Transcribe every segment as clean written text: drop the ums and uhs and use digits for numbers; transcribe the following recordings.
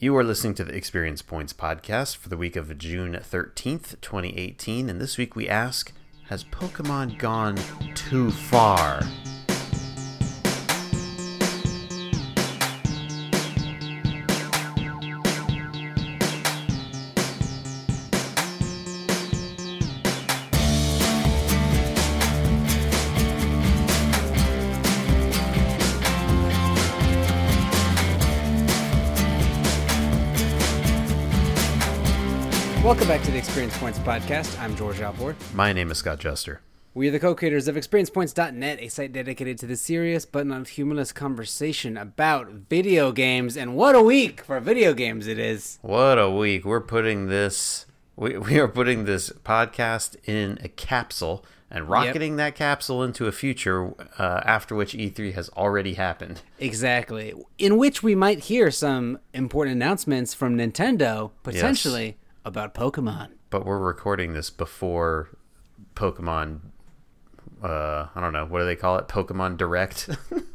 You are listening to the Experience Points podcast for the week of June 13th, 2018, and this week we ask, has Pokemon gone too far? Welcome back to the Experience Points podcast. I'm George Alvord. My name is Scott Juster. We are the co-creators of ExperiencePoints.net, a site dedicated to the serious but not humorless conversation about video games. And what a week for video games it is. What a week. We're putting this, we are putting this podcast in a capsule and rocketing that capsule into a future after which E3 has already happened. Exactly. In which we might hear some important announcements from Nintendo, potentially. Yes. About Pokemon. But we're recording this before Pokemon, I don't know, what do they call it? Pokemon Direct?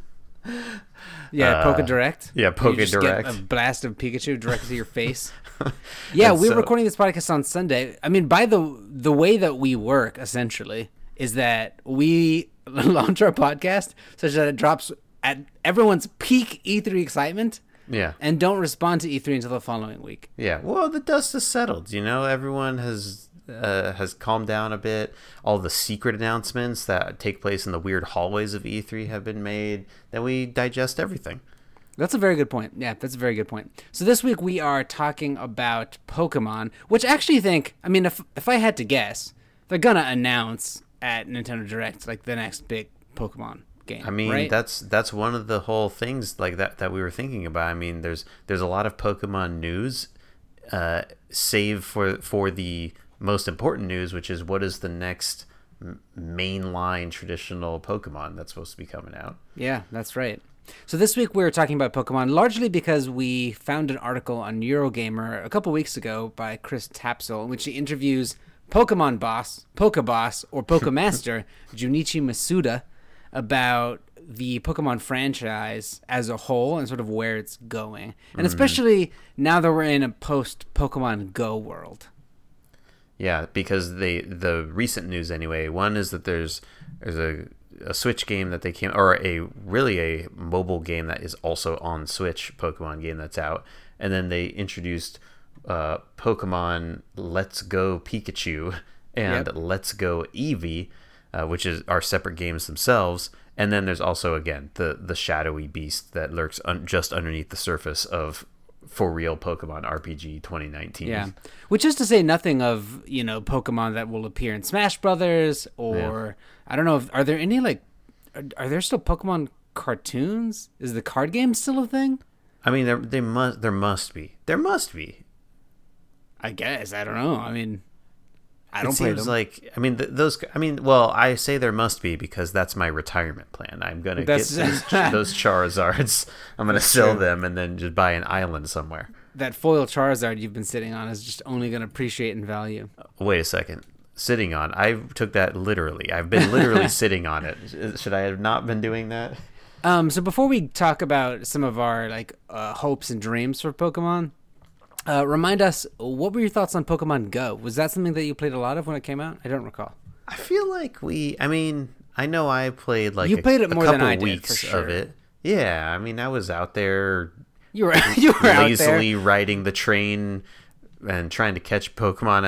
Yeah, Poke Direct. Yeah, Poke Direct. Get a blast of Pikachu directly to your face. Yeah, we're recording this podcast on Sunday. I mean, by the way that we work, essentially, is that we launch our podcast such that it drops at everyone's peak E3 excitement. Yeah. And don't respond to E3 until the following week. Yeah. Well, the dust has settled. You know, everyone has calmed down a bit. All the secret announcements that take place in the weird hallways of E3 have been made. Then we digest everything. That's a very good point. Yeah, that's a very good point. So this week we are talking about Pokemon, which I actually think, I mean, if I had to guess, they're going to announce at Nintendo Direct, like, the next big Pokemon game. I mean, right? that's one of the whole things like that we were thinking about. I mean, there's a lot of Pokemon news, save for the most important news, which is what is the next mainline traditional Pokemon that's supposed to be coming out. Yeah, that's right. So this week we're talking about Pokemon largely because we found an article on Eurogamer a couple weeks ago by Chris Tapsell in which he interviews Pokemon boss, Pokeboss, or Pokemaster Junichi Masuda about the Pokemon franchise as a whole and sort of where it's going. And especially now that we're in a post-Pokemon Go world. Yeah, because the recent news anyway, one is that there's a Switch game that they came, or a mobile game that is also on Switch, Pokemon game that's out. And then they introduced Pokemon Let's Go Pikachu and Let's Go Eevee, which are separate games themselves. And then there's also, again, the shadowy beast that lurks just underneath the surface of For Real Pokemon RPG 2019. Yeah, which is to say nothing of, Pokemon that will appear in Smash Brothers or, I don't know, are there any, are there still Pokemon cartoons? Is the card game still a thing? I mean, there must be. There must be. I guess. I don't know. I mean, I don't play them. Like, I mean, well, I say there must be because that's my retirement plan. I'm going to get those Charizards. I'm going to sell them and then just buy an island somewhere. That foil Charizard you've been sitting on is just only going to appreciate in value. Wait a second. Sitting on? I took that literally. I've been literally sitting on it. Should I have not been doing that? So before we talk about some of our hopes and dreams for Pokemon, remind us, what were your thoughts on Pokemon Go? Was that something that you played a lot of when it came out? I don't recall. I feel like I know I played you played it more than I did, weeks for sure. of it. Yeah, I mean, I was out there you were lazily riding the train and trying to catch Pokemon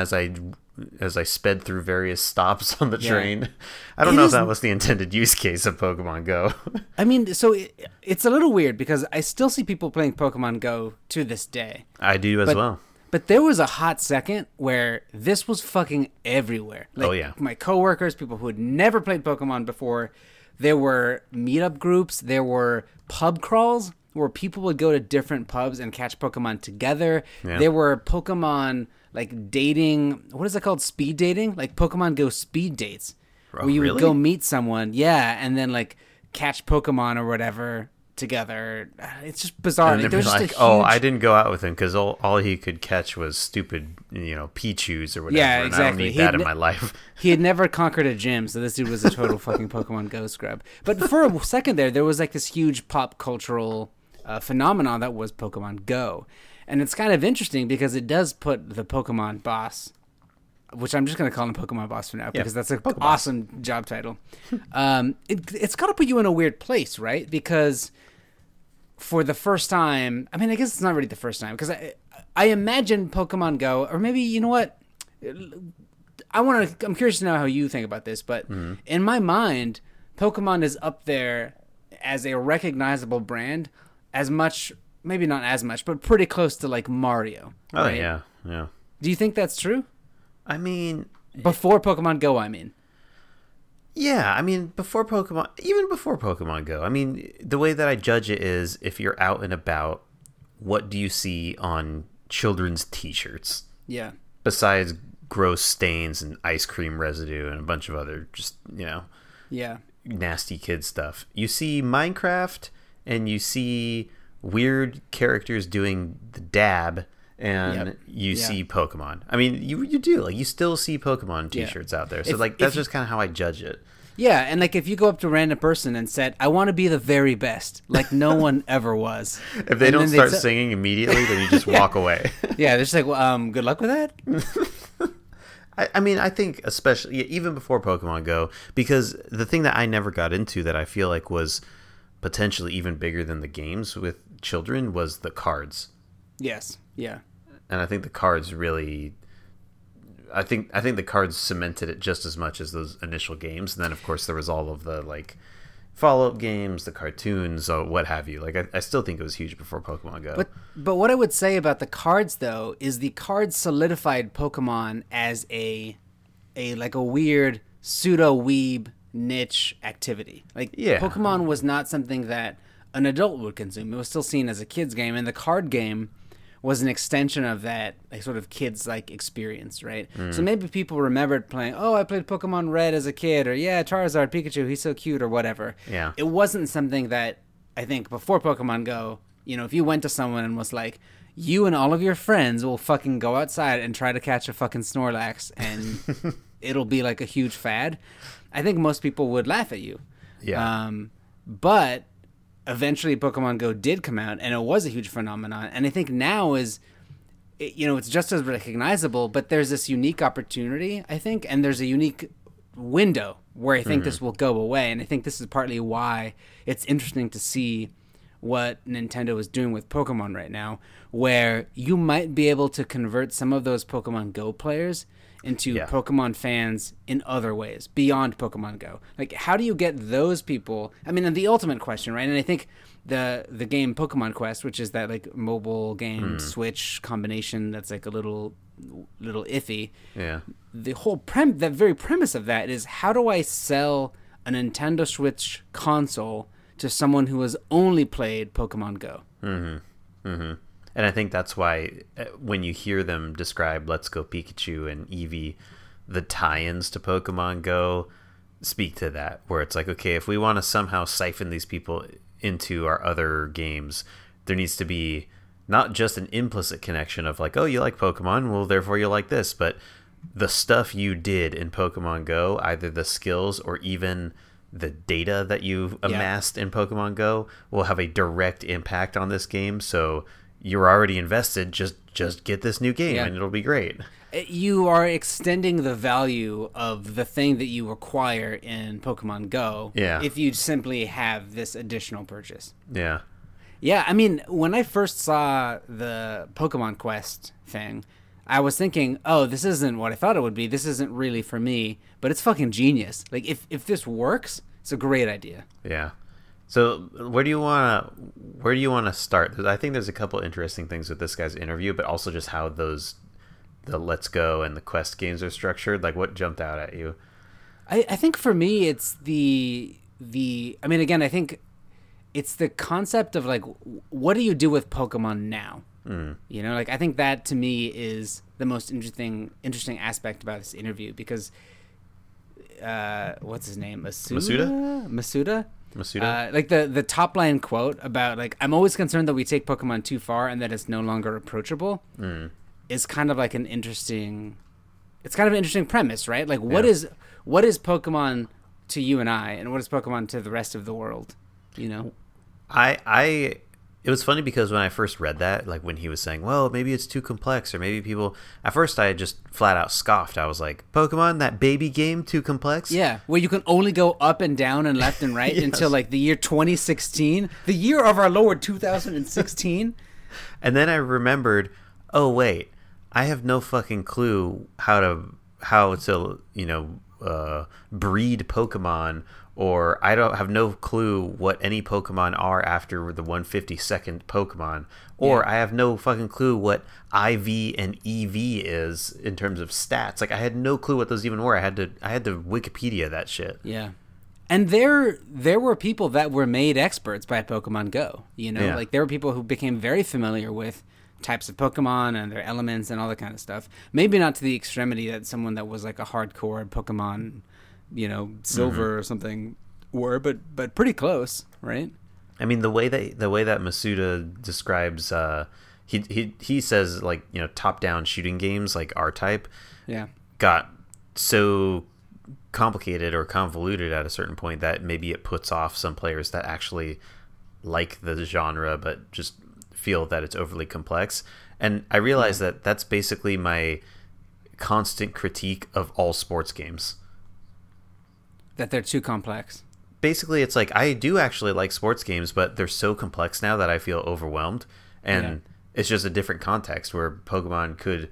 as I sped through various stops on the train. I don't know if that was the intended use case of Pokemon Go. I mean, so it's a little weird because I still see people playing Pokemon Go to this day. I do as well. But there was a hot second where this was fucking everywhere. My coworkers, people who had never played Pokemon before, there were meetup groups, there were pub crawls where people would go to different pubs and catch Pokemon together. Yeah. There were Pokemon dating, what is it called? Speed dating? Like Pokemon Go speed dates. Oh, where you really? would go meet someone, and then catch Pokemon or whatever together. It's just bizarre. And they're like, I didn't go out with him because all he could catch was stupid, Pichus or whatever. Yeah, exactly. And I don't need that in my life. He had never conquered a gym, so this dude was a total fucking Pokemon Go scrub. But for a second there was this huge pop cultural phenomenon that was Pokemon Go. And it's kind of interesting because it does put the Pokemon boss, which I'm just going to call him Pokemon boss for now because that's an awesome job title. It's got to put you in a weird place, right? Because for the first time, I mean, I guess it's not really the first time because I imagine Pokemon Go, or maybe, you know what? I'm curious to know how you think about this, but in my mind, Pokemon is up there as a recognizable brand as much, maybe not as much, but pretty close to like Mario. Oh, right? yeah. Do you think that's true? I mean... Before Pokemon Go, I mean. Yeah, I mean, even before Pokemon Go, I mean, the way that I judge it is if you're out and about, what do you see on children's t-shirts? Yeah. Besides gross stains and ice cream residue and a bunch of other just, nasty kid stuff. You see Minecraft and you see weird characters doing the dab and you see Pokemon. I mean, you do. Like, you still see Pokemon t-shirts out there. So, that's just kind of how I judge it. Yeah, and, like, if you go up to a random person and said, I want to be the very best, like no one ever was. If they don't start singing immediately, then you just walk away. Yeah, they're just like, well, good luck with that. I mean, I think especially, even before Pokemon Go, because the thing that I never got into that I feel like was potentially even bigger than the games with children was the cards. Yes, yeah. And I think the cards really... I think the cards cemented it just as much as those initial games. And then, of course, there was all of the, like, follow-up games, the cartoons, what have you. Like, I still think it was huge before Pokemon Go. But what I would say about the cards, though, is the cards solidified Pokemon as a weird pseudo-weeb niche activity. Like, Pokemon was not something that an adult would consume. It was still seen as a kid's game, and the card game was an extension of that, like, sort of kids like experience, right? So maybe people remembered playing, I played Pokemon Red as a kid, or Charizard, Pikachu, he's so cute, or whatever. Yeah. It wasn't something that I think before Pokemon Go, if you went to someone and was like, you and all of your friends will fucking go outside and try to catch a fucking Snorlax, and it'll be like a huge fad, I think most people would laugh at you. Yeah. But eventually Pokemon Go did come out, and it was a huge phenomenon. And I think now it's just as recognizable, but there's this unique opportunity, I think, and there's a unique window where I think this will go away. And I think this is partly why it's interesting to see what Nintendo is doing with Pokemon right now, where you might be able to convert some of those Pokemon Go players into Pokemon fans in other ways beyond Pokemon Go. Like, how do you get those people? I mean, the ultimate question, right? And I think the game Pokemon Quest, which is that like mobile game Switch combination that's like a little iffy. Yeah. The whole that very premise of that is, how do I sell a Nintendo Switch console to someone who has only played Pokemon Go? And I think that's why when you hear them describe Let's Go Pikachu and Eevee, the tie-ins to Pokemon Go speak to that, where it's like, okay, if we want to somehow siphon these people into our other games, there needs to be not just an implicit connection of like, oh, you like Pokemon, well, therefore you like this, but the stuff you did in Pokemon Go, either the skills or even the data that you've amassed in Pokemon Go, will have a direct impact on this game. So you're already invested, just get this new game and it'll be great. You are extending the value of the thing that you acquire in Pokemon Go if you simply have this additional purchase. Yeah. Yeah, I mean, when I first saw the Pokemon Quest thing, I was thinking, oh, this isn't what I thought it would be. This isn't really for me, but it's fucking genius. Like, if this works, it's a great idea. Yeah. So where do you want to start? I think there's a couple interesting things with this guy's interview, but also just how the Let's Go and the Quest games are structured. Like, what jumped out at you? I think for me, it's I mean, again, I think it's the concept of like, what do you do with Pokemon now? Like, I think that to me is the most interesting aspect about this interview, because what's his name? Masuda? Like the top line quote about like, I'm always concerned that we take Pokemon too far and that it's no longer approachable is kind of like an interesting premise, right? Like, what is Pokemon to you and I, and what is Pokemon to the rest of the world? I It was funny because when I first read that, like when he was saying, well, maybe it's too complex, or maybe people, at first I just flat out scoffed. I was like, Pokemon, that baby game, too complex? Yeah, where you can only go up and down and left and right Yes. until like the year 2016, the year of our Lord 2016. And then I remembered, oh wait, I have no fucking clue how to breed Pokemon, or I don't have no clue what any Pokemon are after the 152nd Pokemon, or I have no fucking clue what IV and EV is in terms of stats. Like I had no clue what those even were. I had to Wikipedia that shit. Yeah. And there were people that were made experts by Pokemon Go. You know, Yeah. like there were people who became very familiar with types of Pokemon and their elements and all that kind of stuff. Maybe not to the extremity that someone that was like a hardcore Pokemon, Silver or something were, but pretty close, right? I mean, the way that Masuda describes, he says like top down shooting games like R-Type, Yeah. got so complicated or convoluted at a certain point that maybe it puts off some players that actually like the genre but just feel that it's overly complex. And I realize that that's basically my constant critique of all sports games. That they're too complex. Basically, it's like I do actually like sports games, but they're so complex now that I feel overwhelmed. And it's just a different context where Pokemon could,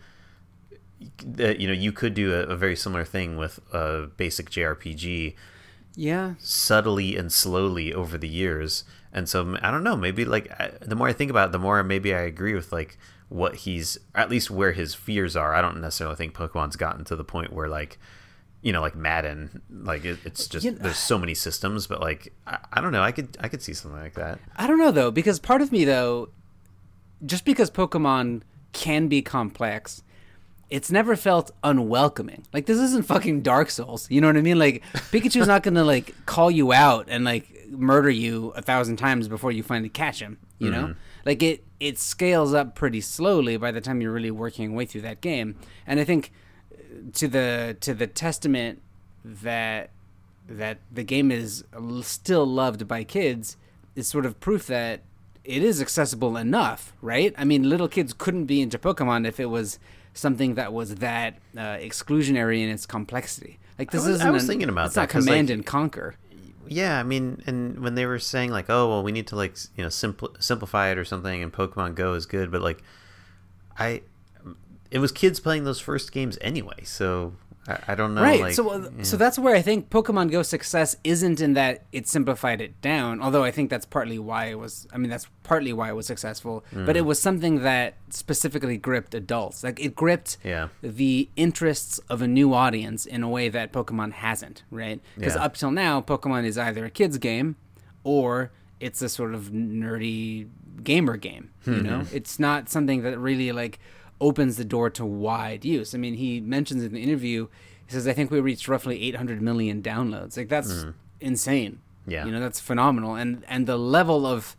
you could do a very similar thing with a basic JRPG. Yeah. Subtly and slowly over the years. And so I don't know, maybe like the more I think about it, the more maybe I agree with like what he's, at least where his fears are. I don't necessarily think Pokemon's gotten to the point where like, like Madden, like it's just there's so many systems, but like I don't know, I could see something like that. I don't know though, because part of me though, just because Pokemon can be complex, it's never felt unwelcoming. Like this isn't fucking Dark Souls, you know what I mean? Like Pikachu's not gonna like call you out and like murder you 1,000 times before you finally catch him, you know? Like it scales up pretty slowly by the time you're really working your way through that game. And I think to the testament that the game is still loved by kids is sort of proof that it is accessible enough, right? I mean, little kids couldn't be into Pokemon if it was something that was that exclusionary in its complexity. Like this isn't. I was thinking about it's that. Not Command and Conquer. Yeah, I mean, and when they were saying like, oh well, we need to like simplify it or something, and Pokemon Go is good, but like, it was kids playing those first games anyway, so I don't know. Right. Like, so that's where I think Pokemon Go's success isn't in that it simplified it down. Although I think that's partly why it was. I mean, that's partly why it was successful. But it was something that specifically gripped adults. Like it gripped the interests of a new audience in a way that Pokemon hasn't. Right. Because up till now, Pokemon is either a kids game, or it's a sort of nerdy gamer game. You know, it's not something that really like opens the door to wide use. I mean, he mentions in the interview, he says, I think we reached roughly 800 million downloads. Like that's insane. Yeah. You know, that's phenomenal. And the level of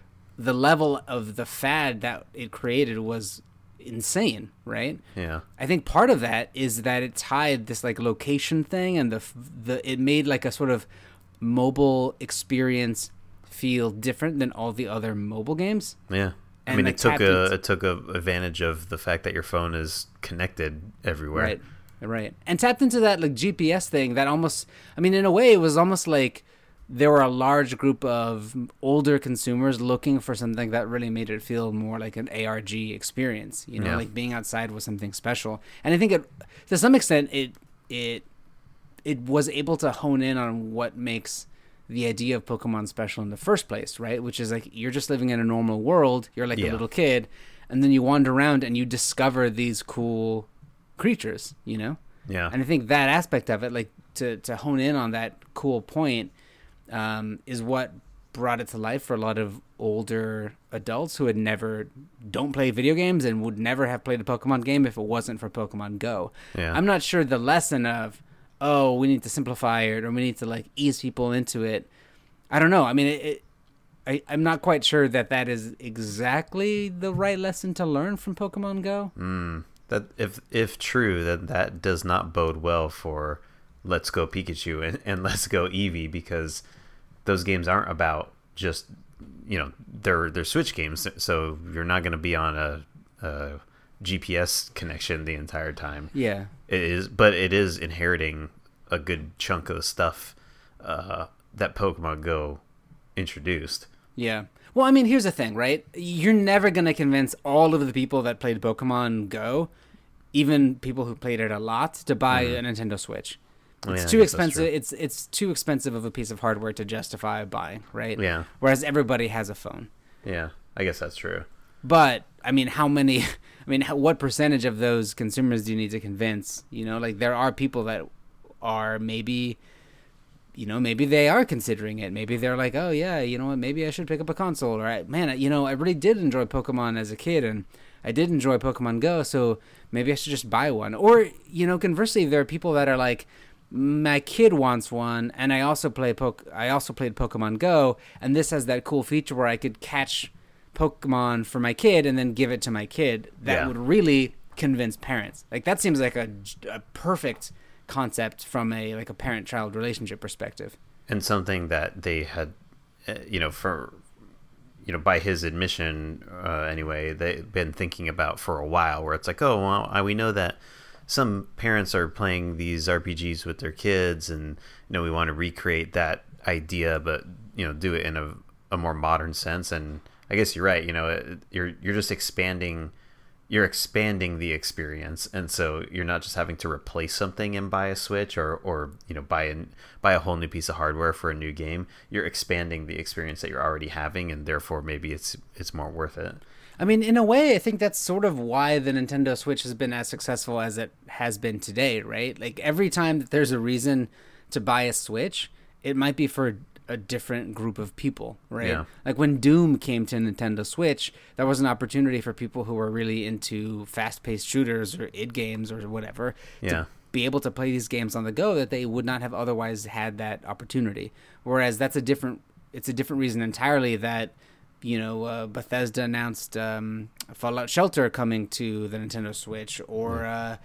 the fad that it created was insane, right? Yeah. I think part of that is that it tied this like location thing, and it made like a sort of mobile experience feel different than all the other mobile games. Yeah. I mean, it took advantage of the fact that your phone is connected everywhere. Right. And tapped into that like GPS thing that almost, I mean, in a way, it was almost like there were a large group of older consumers looking for something that really made it feel more like an ARG experience. You know, like being outside was something special. And I think to some extent, it was able to hone in on what makes the idea of Pokemon special in the first place, right? Which is like you're just living in a normal world. You're like a little kid, and then you wander around and you discover these cool creatures, you know? Yeah. And I think that aspect of it, like to hone in on that cool point, is what brought it to life for a lot of older adults who don't play video games and would never have played a Pokemon game if it wasn't for Pokemon Go. Yeah. I'm not sure the lesson of, oh, we need to simplify it or we need to like ease people into it. I don't know. I mean, I'm not quite sure that is exactly the right lesson to learn from Pokemon Go. That if true, then that does not bode well for Let's Go Pikachu and Let's Go Eevee, because those games aren't about just they're Switch games, so you're not going to be on a GPS connection the entire time. Yeah. But it is inheriting a good chunk of the stuff that Pokemon Go introduced. Yeah. Well, I mean, here's the thing, right? You're never going to convince all of the people that played Pokemon Go, even people who played it a lot, to buy a Nintendo Switch. It's too expensive. It's too expensive of a piece of hardware to justify buying, right? Yeah. Whereas everybody has a phone. Yeah, I guess that's true. But I mean, what percentage of those consumers do you need to convince? Like there are people that are maybe they are considering it. Maybe they're like, oh yeah, you know what? Maybe I should pick up a console. Or I really did enjoy Pokemon as a kid, and I did enjoy Pokemon Go, so maybe I should just buy one. Or conversely, there are people that are like, my kid wants one, and I also played Pokemon Go, and this has that cool feature where I could catch Pokemon for my kid and then give it to my kid. That would really convince parents. Like that seems like a perfect concept from a parent-child relationship perspective. And something that they had, by his admission, anyway, they've been thinking about for a while. Where it's like, oh well, we know that some parents are playing these RPGs with their kids, and we want to recreate that idea, but do it in a more modern sense. And I guess you're right. You're just expanding. You're expanding the experience, and so you're not just having to replace something and buy a Switch or buy a whole new piece of hardware for a new game. You're expanding the experience that you're already having, and therefore maybe it's more worth it. I mean, in a way, I think that's sort of why the Nintendo Switch has been as successful as it has been today, right? Like every time that there's a reason to buy a Switch, it might be for a different group of people, right? Yeah. Like when Doom came to Nintendo Switch, that was an opportunity for people who were really into fast-paced shooters or id games or whatever to be able to play these games on the go that they would not have otherwise had that opportunity. Whereas it's a different reason entirely that Bethesda announced Fallout Shelter coming to the Nintendo Switch, or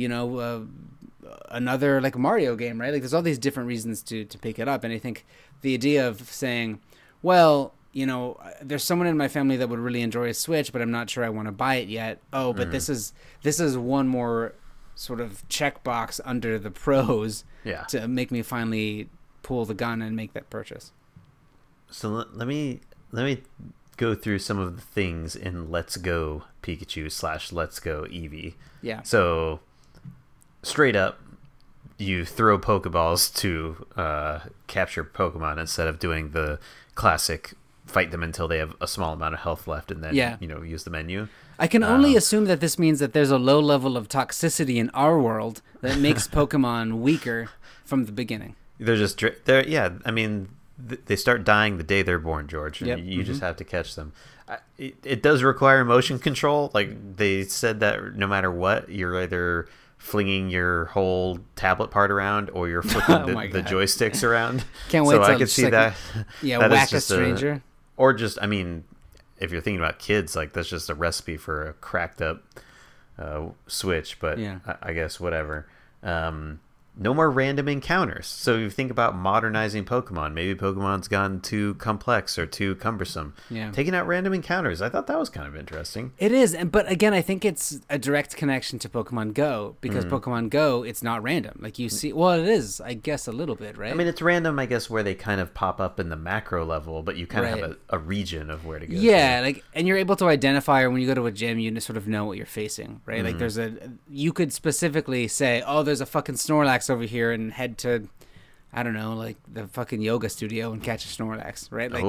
another like Mario game, right? Like there's all these different reasons to pick it up, and I think the idea of saying, well, there's someone in my family that would really enjoy a Switch, but I'm not sure I want to buy it yet. Oh, but this is one more sort of checkbox under the pros to make me finally pull the gun and make that purchase. So let me go through some of the things in Let's Go Pikachu / Let's Go Eevee. Yeah. So straight up, you throw Pokeballs to capture Pokemon instead of doing the classic fight them until they have a small amount of health left and then use the menu. I can only assume that this means that there's a low level of toxicity in our world that makes Pokemon weaker from the beginning. They're just I mean, they start dying the day they're born, George. And you just have to catch them. It does require motion control. Like they said that no matter what, you're either flinging your whole tablet part around or you're flipping the joysticks around. Can't wait. So I could see that. Yeah, that whack a stranger. Or just, I mean, if you're thinking about kids, like that's just a recipe for a cracked up Switch. But I guess whatever. No more random encounters. So if you think about modernizing Pokemon, maybe Pokemon's gone too complex or too cumbersome. Yeah. Taking out random encounters, I thought that was kind of interesting. It is, but again, I think it's a direct connection to Pokemon Go because Pokemon Go, it's not random. Like you see, well, it is, I guess, a little bit, right? I mean, it's random, I guess, where they kind of pop up in the macro level, but you kind of have a region of where to go. Yeah, and you're able to identify, or when you go to a gym, you sort of know what you're facing, right? Like you could specifically say, oh, there's a fucking Snorlax over here, and head to, I don't know, like the fucking yoga studio and catch a Snorlax, right? Like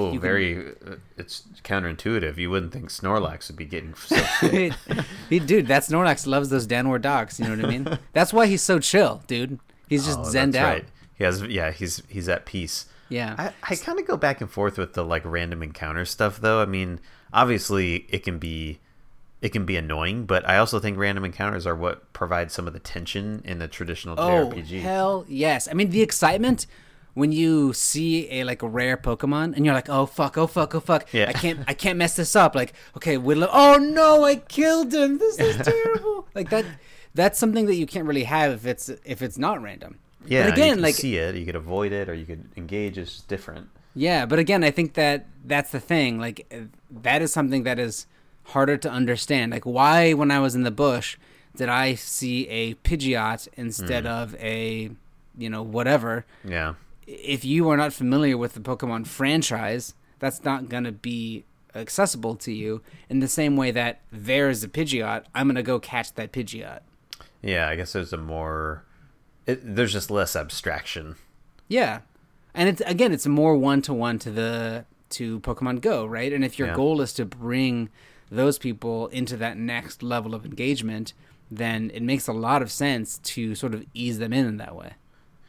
it's counterintuitive. You wouldn't think Snorlax would be getting so fit. Dude, that Snorlax loves those downward dogs. You know what I mean? That's why he's so chill, dude. He's just zenned out. Right. He has, he's at peace. Yeah. I kind of go back and forth with the like random encounter stuff, though. I mean, obviously it can be annoying, but I also think random encounters are what provide some of the tension in the traditional JRPG. Oh, hell yes. I mean, the excitement when you see a rare Pokemon and you're like, oh fuck. Yeah. I can't mess this up. Like, okay, oh no, I killed him. This is terrible. Like that's something that you can't really have if it's not random. Yeah. But again, you can see it, you could avoid it, or you could engage. It's just different. Yeah, but again, I think that that's the thing. Like, that is something that is harder to understand. Like, why, when I was in the bush, did I see a Pidgeot instead of a, whatever? Yeah. If you are not familiar with the Pokemon franchise, that's not going to be accessible to you in the same way that there is a Pidgeot. I'm going to go catch that Pidgeot. Yeah, I guess there's just less abstraction. Yeah. And it's more one-to-one to Pokemon Go, right? And if your goal is to bring those people into that next level of engagement, then it makes a lot of sense to sort of ease them in that way.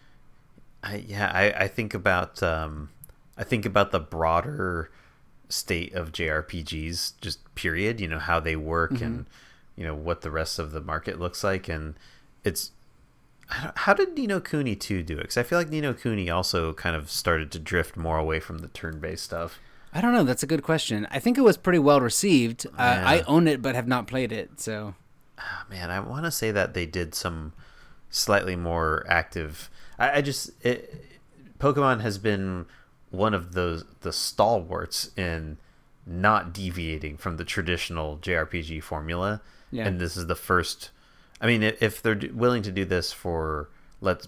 I think about the broader state of JRPGs, just period. How they work and what the rest of the market looks like, and it's how did Ni no Kuni 2 do it? Because I feel like Ni no Kuni also kind of started to drift more away from the turn-based stuff. I don't know. That's a good question. I think it was pretty well received. I own it, but have not played it. So, man, I want to say that they did some slightly more active. Pokemon has been one of the stalwarts in not deviating from the traditional JRPG formula, and this is the first. I mean, if they're willing to do this for Let's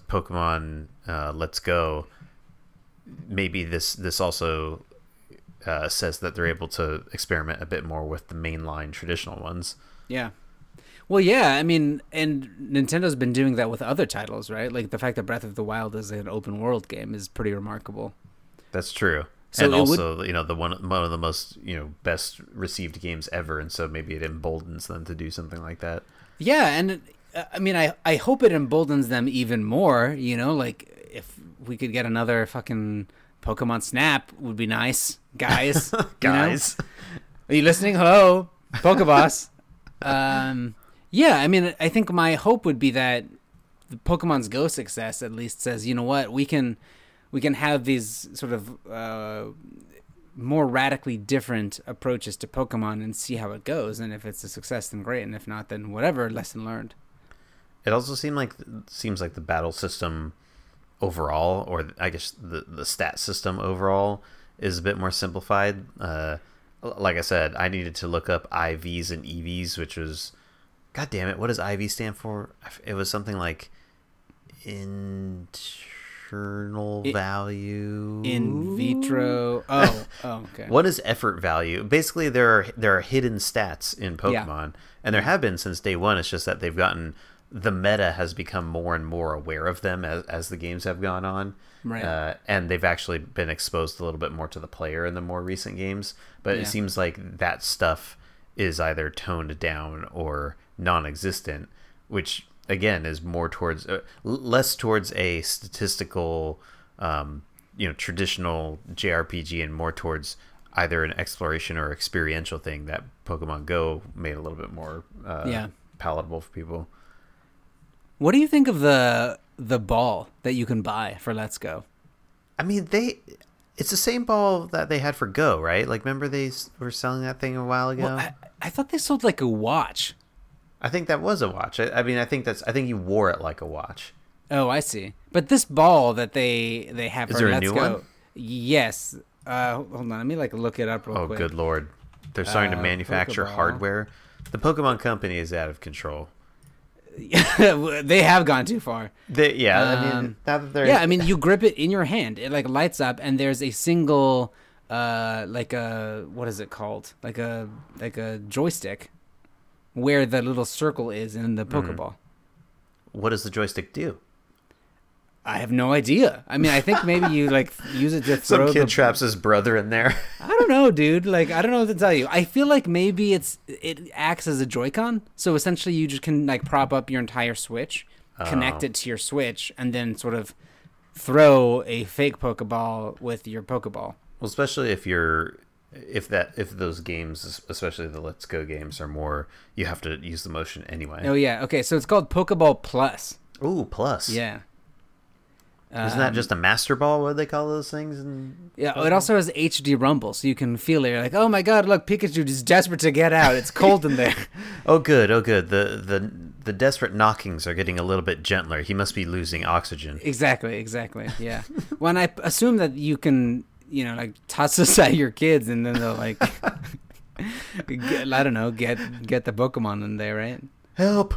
Go, maybe this also says that they're able to experiment a bit more with the mainline traditional ones. Yeah. Well, yeah, I mean, and Nintendo's been doing that with other titles, right? Like the fact that Breath of the Wild is an open world game is pretty remarkable. That's true. So and also, the one of the most, best received games ever, and so maybe it emboldens them to do something like that. Yeah, and I mean, I hope it emboldens them even more, like if we could get another fucking Pokemon Snap would be nice, guys. Guys. Are you listening? Hello, Pokeboss. Yeah, I mean, I think my hope would be that the Pokemon's Go success at least says, you know what, we can have these sort of more radically different approaches to Pokemon and see how it goes. And if it's a success, then great. And if not, then whatever, lesson learned. It also seems like the battle system overall, or I guess the stat system overall, is a bit more simplified. Like I said, I needed to look up IVs and EVs, which was, God damn it, what does IV stand for? It was something like internal value, in vitro. Oh, okay. What is effort value? Basically, there are hidden stats in Pokemon, and there have been since day one. It's just that the meta has become more and more aware of them as the games have gone on. Right. And they've actually been exposed a little bit more to the player in the more recent games. But it seems like that stuff is either toned down or non-existent, which again is more towards less towards a statistical, traditional JRPG, and more towards either an exploration or experiential thing that Pokemon Go made a little bit more palatable for people. What do you think of the ball that you can buy for Let's Go? I mean, it's the same ball that they had for Go, right? Like, remember they were selling that thing a while ago? Well, I thought they sold like a watch. I think that was a watch. I think you wore it like a watch. Oh, I see. But this ball that they have is for there Let's a new Go, one? Yes. Hold on, let me look it up real quick. Oh, good lord! They're starting to manufacture Pokeball. hardware. The Pokemon Company is out of control. They have gone too far. Now that they're I mean, you grip it in your hand, it lights up, and there's a single what is it called, like a joystick where the little circle is in the Pokeball. What does the joystick do? I have no idea. I mean, I think maybe you use it to throw. Some kid traps his brother in there. I don't know, dude. I don't know what to tell you. I feel like maybe it acts as a Joy-Con. So essentially, you just can prop up your entire Switch, connect it to your Switch, and then sort of throw a fake Pokeball with your Pokeball. Well, especially if those games, especially the Let's Go games, are more, you have to use the motion anyway. Oh yeah. Okay. So it's called Pokeball Plus. Ooh, Plus. Yeah. Isn't that just a Master Ball? What do they call those things? It also has HD rumble, so you can feel it. You're like, oh my god, look, Pikachu is desperate to get out. It's cold in there. Oh good. The desperate knockings are getting a little bit gentler. He must be losing oxygen. Exactly. Yeah. When I assume that you can like toss this at your kids, and then they'll like, I don't know, get the Pokemon in there, right? Help!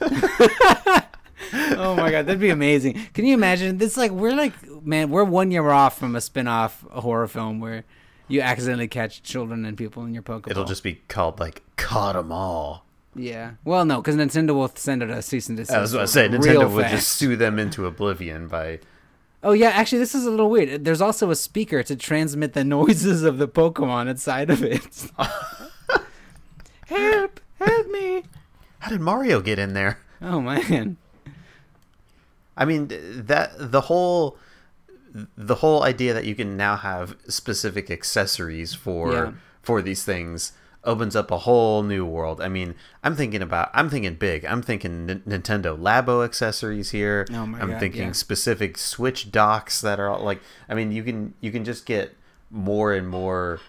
Oh my god, that'd be amazing. Can you imagine? This we're 1 year off from a spin-off horror film where you accidentally catch children and people in your Pokeball. It'll just be called like Caught 'em All. Yeah. Well, no, because Nintendo will send out a cease and desist. I was about to say, Nintendo would just sue them into oblivion by... Oh, yeah, actually, this is a little weird. There's also a speaker to transmit the noises of the Pokemon inside of it. Help! Help me! How did Mario get in there? Oh, man. I mean, the whole idea that you can now have specific accessories for these things opens up a whole new world. I mean, I'm thinking big. I'm thinking Nintendo Labo accessories here. Oh my I'm God, thinking yeah. specific Switch docks that are all, like, I mean, you can just get more and more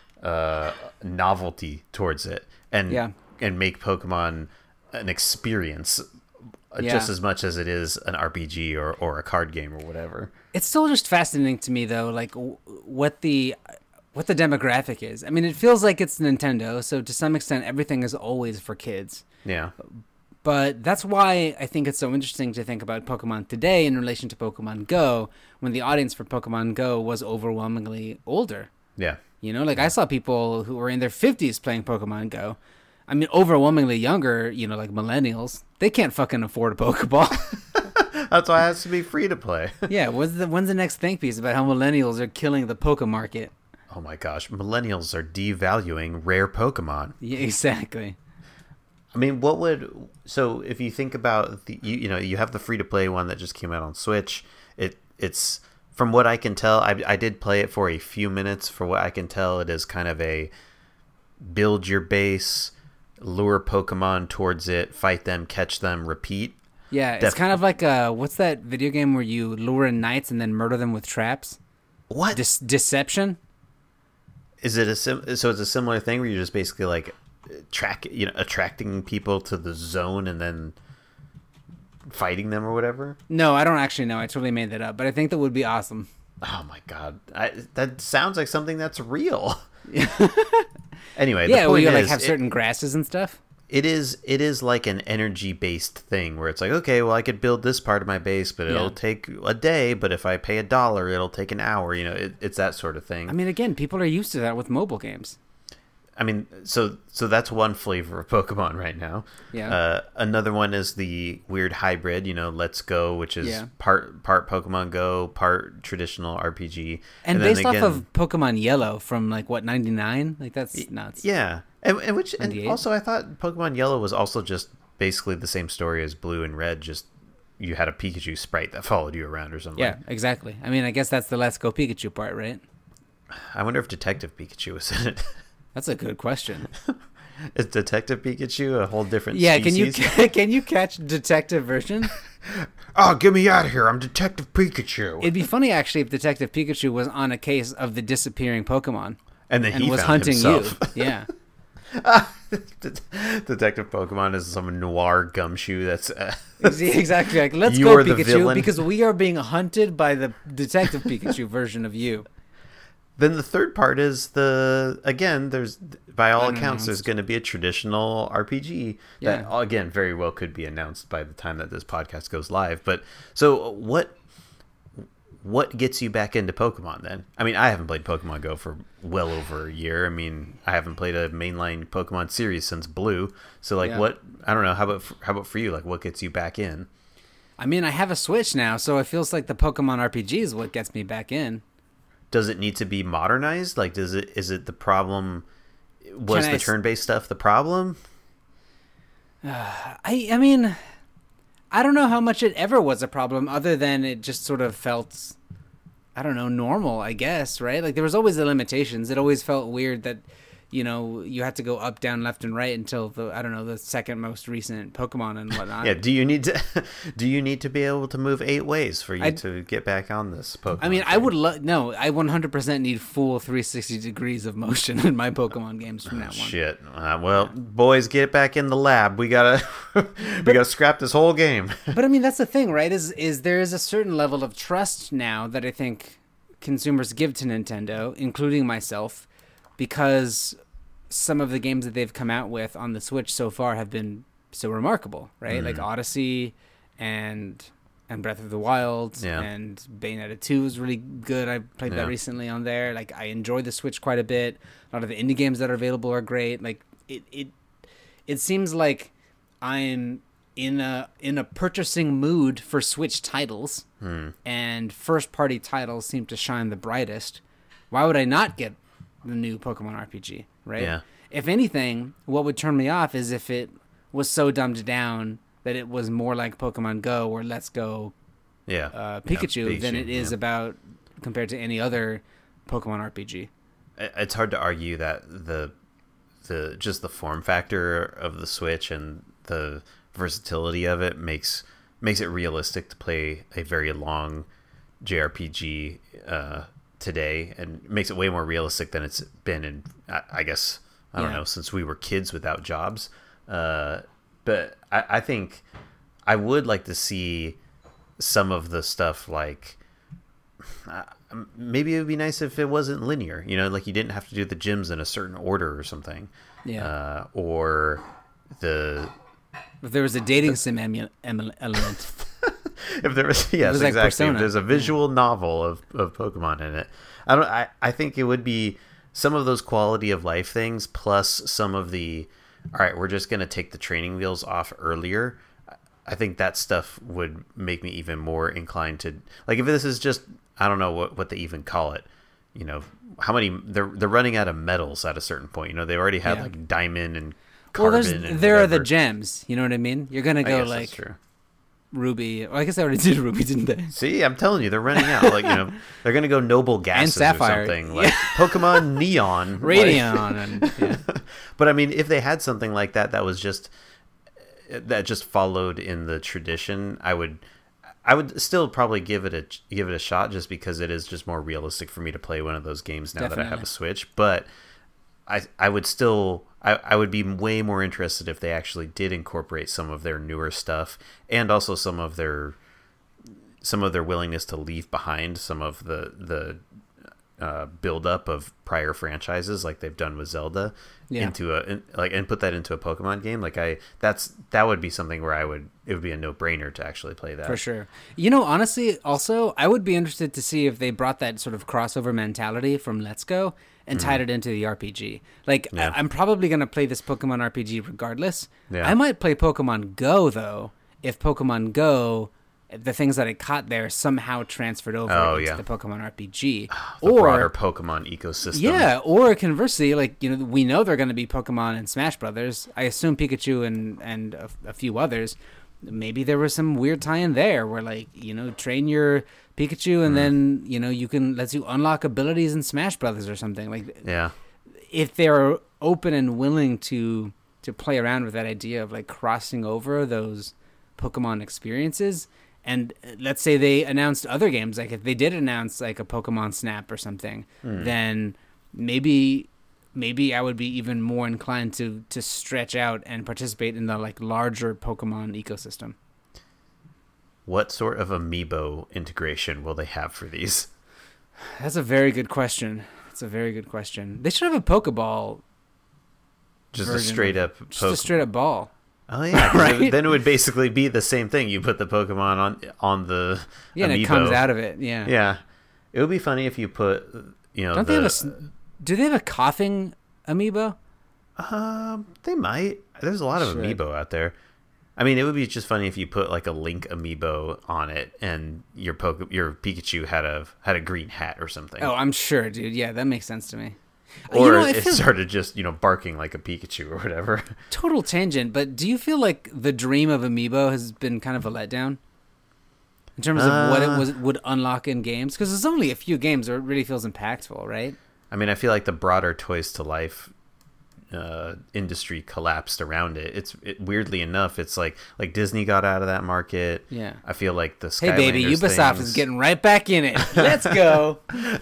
novelty towards it and make Pokemon an experience just as much as it is an RPG or a card game or whatever. It's still just fascinating to me, though, like what the demographic is. I mean, it feels like it's Nintendo, so to some extent, everything is always for kids. Yeah. But that's why I think it's so interesting to think about Pokemon today in relation to Pokemon Go, when the audience for Pokemon Go was overwhelmingly older. Yeah. You know, like I saw people who were in their 50s playing Pokemon Go. I mean, overwhelmingly younger, like millennials. They can't fucking afford a Pokeball. That's why it has to be free to play. Yeah, when's the next think piece about how millennials are killing the Poke market? Oh my gosh, millennials are devaluing rare Pokemon. Yeah, exactly. I mean, so if you think about you have the free to play one that just came out on Switch. It's from what I can tell, I did play it for a few minutes. For what I can tell, it is kind of a build your base, lure Pokemon towards it, fight them, catch them, repeat. Yeah, it's kind of like what's that video game where you lure in knights and then murder them with traps? What? Deception? Is it so it's a similar thing where you're just basically like attracting people to the zone and then fighting them or whatever? No, I don't actually know. I totally made that up, but I think that would be awesome. Oh my god, that sounds like something that's real. Anyway, yeah, the point you is, have certain grasses and stuff. It is like an energy based thing where it's like, okay, well, I could build this part of my base, but it'll take a day. But if I pay $1, it'll take an hour. It's that sort of thing. I mean, again, people are used to that with mobile games. I mean, so that's one flavor of Pokemon right now. Yeah. Another one is the weird hybrid, Let's Go, which is part Pokemon Go, part traditional RPG, and based off of Pokemon Yellow from like what 99, like that's nuts. Yeah, and also I thought Pokemon Yellow was also just basically the same story as Blue and Red, just you had a Pikachu sprite that followed you around or something. Yeah, exactly. I mean, I guess that's the Let's Go Pikachu part, right? I wonder if Detective Pikachu was in it. That's a good question. Is Detective Pikachu a whole different species? Can you catch Detective version? Oh, get me out of here. I'm Detective Pikachu. It'd be funny, actually, if Detective Pikachu was on a case of the disappearing Pokemon. And then he was found hunting himself. you. Yeah. Detective Pokemon is some noir gumshoe that's... Exactly. Like, let's go, Pikachu, because we are being hunted by the Detective Pikachu version of you. Then the third part is there's by all accounts there's going to be a traditional RPG that again very well could be announced by the time that this podcast goes live. But so what gets you back into Pokemon then? I mean, I haven't played Pokemon Go for well over a year. I mean, I haven't played a mainline Pokemon series since Blue. So what? I don't know. How about for you? Like, what gets you back in? I mean, I have a Switch now, so it feels like the Pokemon RPG is what gets me back in. Does it need to be modernized? Like, is it the problem? Was the turn-based stuff the problem? I mean, I don't know how much it ever was a problem, other than it just sort of felt, I don't know, normal, I guess, right? Like, there was always the limitations. It always felt weird that, you had to go up, down, left, and right until the second most recent Pokemon and whatnot. Yeah, do you need to be able to move 8 ways for you to get back on this Pokemon? I mean, I would no, I 100% need full 360 degrees of motion in my Pokemon games from that one. Shit. Well, boys, get back in the lab. We gotta scrap this whole game. But I mean, that's the thing, right? Is there is a certain level of trust now that I think consumers give to Nintendo, including myself, because some of the games that they've come out with on the Switch so far have been so remarkable, right? Like Odyssey and Breath of the Wild and Bayonetta 2 is really good. I played that recently on there. Like, I enjoy the Switch quite a bit. A lot of the indie games that are available are great. Like, it seems like I'm in a purchasing mood for Switch titles, and first party titles seem to shine the brightest. Why would I not get the new Pokemon RPG, right? Yeah. If anything, what would turn me off is if it was so dumbed down that it was more like Pokemon Go or Let's Go Pikachu than it is about compared to any other Pokemon RPG. It's hard to argue that the just the form factor of the Switch and the versatility of it makes it realistic to play a very long JRPG today, and makes it way more realistic than it's been in, I guess, I don't know, since we were kids without jobs. But I think I would like to see some of the stuff, like maybe it would be nice if it wasn't linear, like you didn't have to do the gyms in a certain order or something. Or if there was a dating sim element. If there was, yes, was like exactly. Persona. If there's a visual novel of Pokemon in it, I think it would be some of those quality of life things, plus some of the, all right, we're just going to take the training wheels off earlier. I think that stuff would make me even more inclined to, like, if this is just, I don't know what they even call it, how many, they're running out of metals at a certain point. They already had like diamond and carbon. Well, there are the gems. You know what I mean? You're going to go like Ruby. Well, I guess I already did Ruby, didn't they? See, I'm telling you, they're running out. Like, they're going to go noble gases or something. Like Pokemon Neon. Radion. But I mean, if they had something like that was just, that just followed in the tradition, I would still probably give it a shot, just because it is just more realistic for me to play one of those games now that I have a Switch. But I would still, I would be way more interested if they actually did incorporate some of their newer stuff, and also some of their willingness to leave behind some of the build up of prior franchises, like they've done with Zelda, and put that into a Pokemon game. Like that would be something where it would be a no-brainer to actually play that. For sure. Honestly, also, I would be interested to see if they brought that sort of crossover mentality from Let's Go and tied it into the RPG. Like, I'm probably going to play this Pokemon RPG regardless. Yeah. I might play Pokemon Go, though, if Pokemon Go, the things that I caught there somehow transferred over into the Pokemon RPG. The broader Pokemon ecosystem. Yeah, or conversely, like, we know they're going to be Pokemon in Smash Brothers. I assume Pikachu and a few others. Maybe there was some weird tie-in there where, like, train your Pikachu and then, lets you unlock abilities in Smash Brothers or something. Like, if they're open and willing to play around with that idea of, like, crossing over those Pokemon experiences, and let's say they announced other games, like if they did announce like a Pokemon Snap or something, then maybe I would be even more inclined to stretch out and participate in the like larger Pokemon ecosystem. What sort of amiibo integration will they have for these? That's a very good question. They should have a Pokeball. Just a straight up ball. Oh yeah, right? Then it would basically be the same thing. You put the Pokemon on the amiibo. And it comes out of it. Yeah. Yeah, it would be funny if you put do they have a coughing amiibo? They might. There's a lot of amiibo out there. I mean, it would be just funny if you put like a Link amiibo on it, and your Pikachu had a green hat or something. Oh, I'm sure, dude. Yeah, that makes sense to me. Or it started just, barking like a Pikachu or whatever. Total tangent, but do you feel like the dream of Amiibo has been kind of a letdown? In terms of what it would unlock in games? Because there's only a few games where it really feels impactful, right? I mean, I feel like the broader Toys to Life industry collapsed around it. Weirdly enough, it's like Disney got out of that market. Yeah, I feel like the Skylanders hey baby, Ubisoft is getting right back in it. Let's go.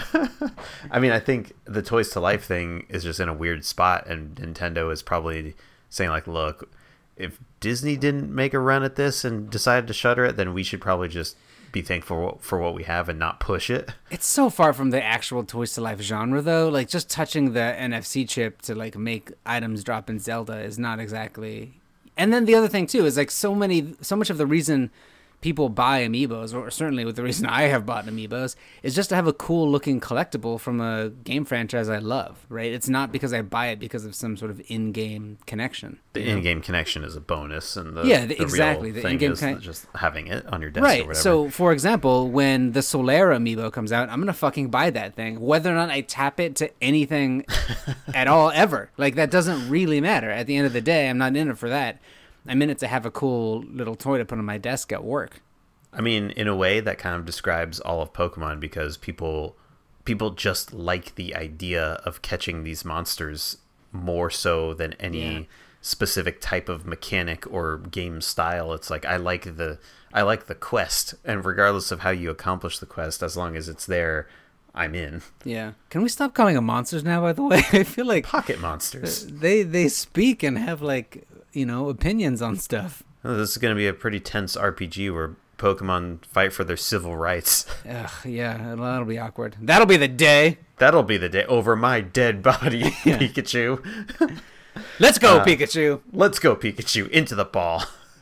I mean, I think the Toys to Life thing is just in a weird spot, and Nintendo is probably saying like, look, if Disney didn't make a run at this and decided to shutter it, then we should probably just be thankful for what we have and not push it. It's so far from the actual Toys to Life genre, though. Like, just touching the NFC chip to, like, make items drop in Zelda is not exactly... And then the other thing, too, is, like, so much of the reason people buy amiibos, or certainly with the reason I have bought amiibos, is just to have a cool-looking collectible from a game franchise I love, right? It's not because I buy it because of some sort of in-game connection. The in-game connection is a bonus, and the exactly. real The thing in-game is just having it on your desk right. or whatever. So, for example, when the Solera amiibo comes out, I'm gonna fucking buy that thing, whether or not I tap it to anything at all ever. Like, that doesn't really matter. At the end of the day, I'm not in it for that. I'm in it to have a cool little toy to put on my desk at work. I mean, in a way, that kind of describes all of Pokemon, because people just like the idea of catching these monsters more so than any specific type of mechanic or game style. It's like I like the quest, and regardless of how you accomplish the quest, as long as it's there, I'm in. Yeah. Can we stop calling them monsters now, by the way? I feel like pocket monsters. They speak and have, like, opinions on stuff. Oh, this is going to be a pretty tense RPG where Pokemon fight for their civil rights. Ugh, yeah, that'll be awkward. That'll be the day. That'll be the day. Over my dead body, Pikachu. Let's go, Pikachu. Let's go, Pikachu. Into the ball.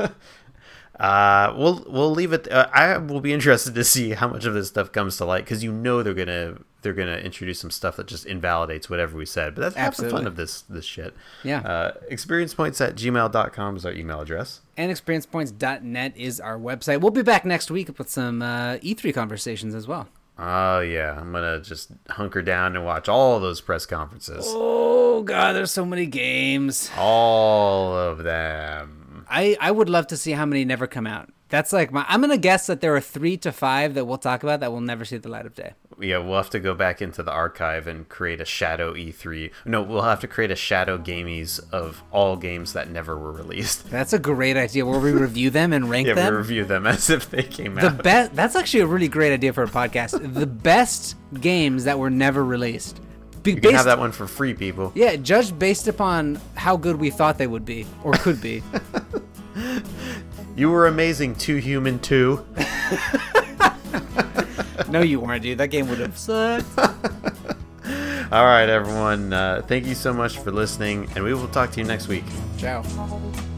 We'll leave it. I will be interested to see how much of this stuff comes to light, because they're gonna introduce some stuff that just invalidates whatever we said. But that's half the fun of this shit. Yeah. experiencepoints@gmail.com is our email address. And experiencepoints.net is our website. We'll be back next week with some E3 conversations as well. Oh yeah, I'm gonna just hunker down and watch all those press conferences. Oh god, there's so many games. All of them. I would love to see how many never come out. That's like I'm going to guess that there are 3 to 5 that we'll talk about that will never see the light of day. Yeah, we'll have to go back into the archive and create a shadow E3. No, we'll have to create a shadow gamies of all games that never were released. That's a great idea. Where we review them and rank them. Yeah, we review them as if they came out. That's actually a really great idea for a podcast. The best games that were never released. You can have that one for free, people. Yeah, judged based upon how good we thought they would be, or could be. You were amazing, Too Human 2. No, you weren't, dude. That game would have sucked. All right, everyone. Thank you so much for listening, and we will talk to you next week. Ciao.